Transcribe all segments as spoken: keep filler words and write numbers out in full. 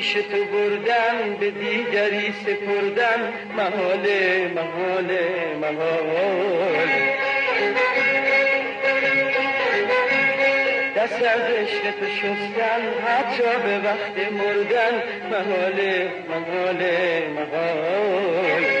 پیش تو بردن به دیگری سپردن محاله محاله محاله. دست از عشق تو شستن حتی به وقت مردن محاله محاله محاله.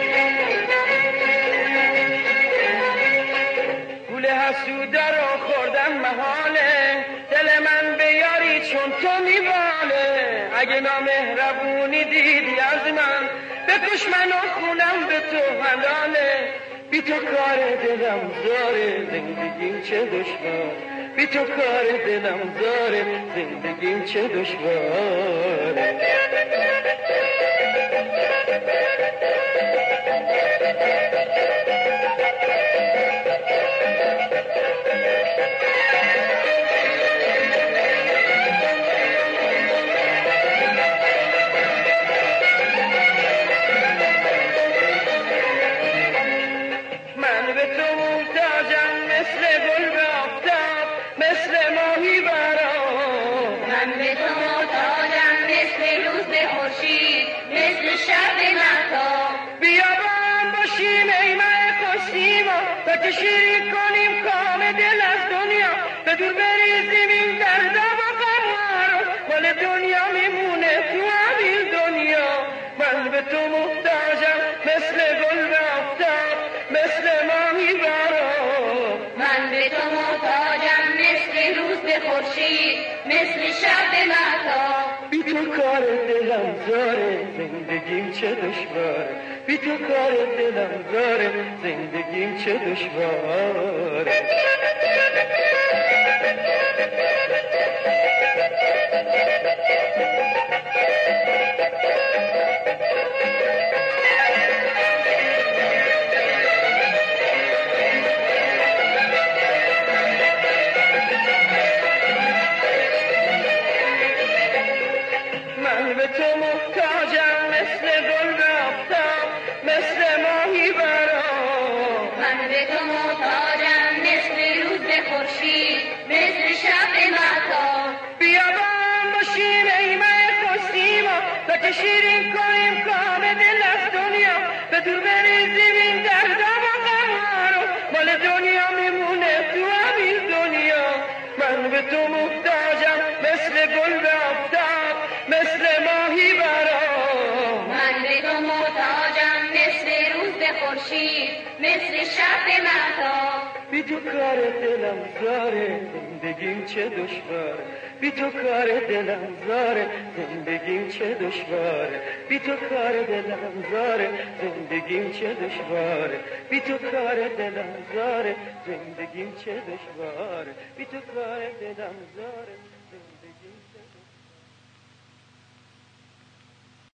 گول حسوده رو خوردن محاله، دل من به یاری چون تو میباله. اگه نامهربونی دیدی از من بکش من و خونم به تو حلاله. بی تو کار دلم زاره زندگیم چه دشوار، بی تو کار دلم زاره زندگیم چه دشواره. من به تو محتاجم مثل گل به آفتاب، مثل ماهی برام. من به تو محتاجم مثل روز به خورشید، مثل شب مهتاب. بیا با هم باشیم ای مه خوشیما، تا که شیرین کنیم کام دل از دنیا. به دور بریزیم این درد و غم‌ها رو، مال دنیا میمونه تو همین دنیا. من به تو محتاجم مثل گل به آفتاب، مثل ماهی برام. من به تو محتاجم مثل روز به خورشید، مثل شب مهتاب. بی تو کار دلم زاره زندگیم چه دشواره، بی تو کار دلم زاره زندگیم چه دشواره. من به تو محتاجم مثل گل به آفتاب، مثل ماهی برام. من به تو محتاجم مثل روز به خورشید، مثل شب مهتاب. بیا با هم باشیم ای مه خوشیما، تا که شیرین کنیم کام دل از دنیا. به دور بریزیم این درد و غم‌ها رو، مال دنیا میمونه تو همین دنیا. من به تو محتاجم مثل گل به آفتاب، مثل ماهی برام. من به تو محتاجم مثل روز به خورشید، مثل شب مهتاب. بی تو کار دلم زاره زندگیم چه دشواره، بی تو کار دلم زاره زندگیم چه دشواره. بی تو کار دلم زاره زندگیم چه دشواره، بی تو کار دلم زاره زندگیم چه دشواره، بی تو کار دلم زاره زندگیم